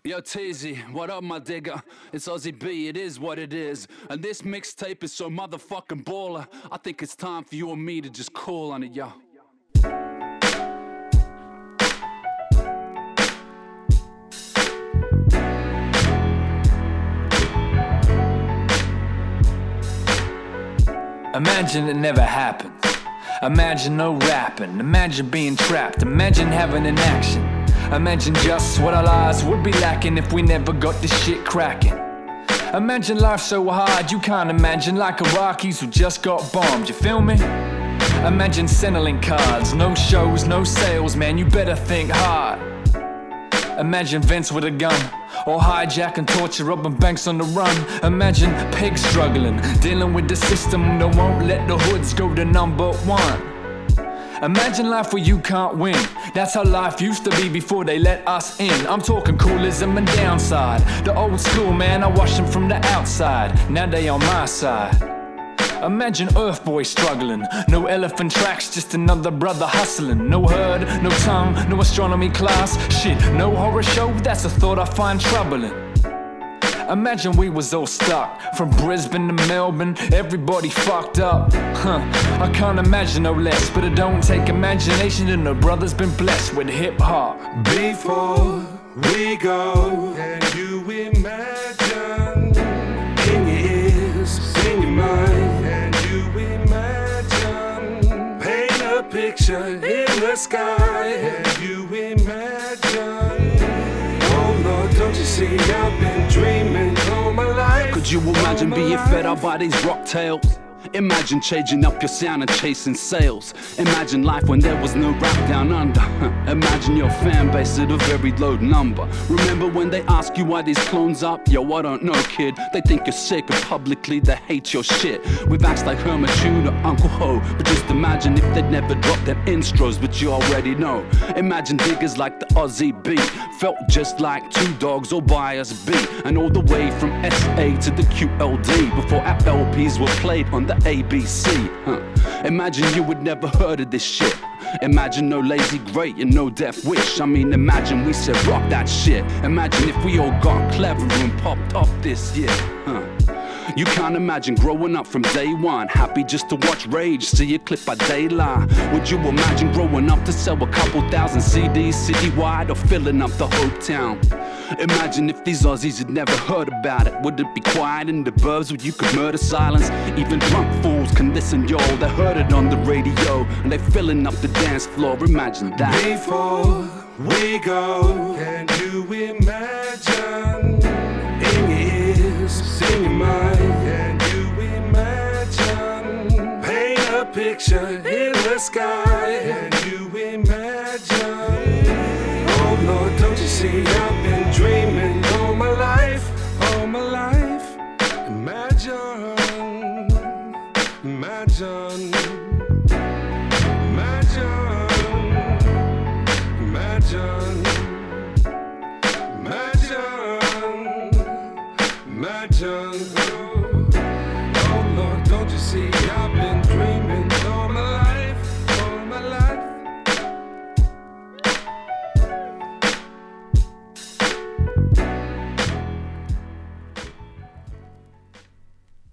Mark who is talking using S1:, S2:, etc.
S1: Yo, Teezy, what up, my digger? It's Ozzy B, it is what it is. And this mixtape is so motherfucking baller. I think it's time for you and me to just call on it, yo.
S2: Imagine it never happened. Imagine no rapping. Imagine being trapped. Imagine having an action. Imagine just what our lives would be lacking if we never got this shit cracking. Imagine life so hard you can't imagine, like Iraqis who just got bombed, you feel me? Imagine Centrelink cards, no shows, no sales, man, you better think hard. Imagine Vince with a gun, or hijack and torture robbing banks on the run. Imagine pigs struggling, dealing with the system that won't let the hoods go to number one. Imagine life where you can't win. That's how life used to be before they let us in. I'm talking coolism and downside. The old school, man, I watched them from the outside. Now they on my side. Imagine Earth Boy struggling. No elephant tracks, just another brother hustling. No herd, no tongue, no astronomy class. Shit, no horror show, that's a thought I find troubling. Imagine we was all stuck, from Brisbane to Melbourne, everybody fucked up. I can't imagine no less, but it don't take imagination, and the brother's been blessed with hip-hop.
S3: Before we go, can you imagine? In your ears, in your mind, can you imagine? Paint a picture in the sky, can you imagine? Oh Lord, don't you see I've been dreaming all my life.
S1: Could you imagine being fed up by these rock tails? Imagine changing up your sound and chasing sales. Imagine life when there was no rap down under. Imagine your fan base at a very low number. Remember when they ask you why these clones up? Yo, I don't know, kid. They think you're sick and publicly they hate your shit. With acts like Herman Tune or Uncle Ho. But just imagine if they'd never dropped them intros, but you already know. Imagine diggers like the Ozzy B felt just like two dogs or Bias B. And all the way from SA to the QLD before our LPs were played on the ABC. Imagine you would never heard of this shit. Imagine no Lazy Grey and no Death Wish. I mean, imagine we said rock that shit. Imagine if we all got clever and popped off this year. You can't imagine growing up from day one, happy just to watch Rage, see a clip by Daylight. Would you imagine growing up to sell a couple thousand CDs citywide or filling up the whole town? Imagine if these Aussies had never heard about it. Would it be quiet in the burbs where you could murder silence? Even drunk fools can listen, yo. They heard it on the radio and they filling up the dance floor. Imagine that.
S3: Before we go, can you imagine? In your ears, in your mind, can you imagine? Paint a picture in the sky, can you imagine? Oh Lord, don't you see I've been dreaming all my life, all my life. Imagine, imagine.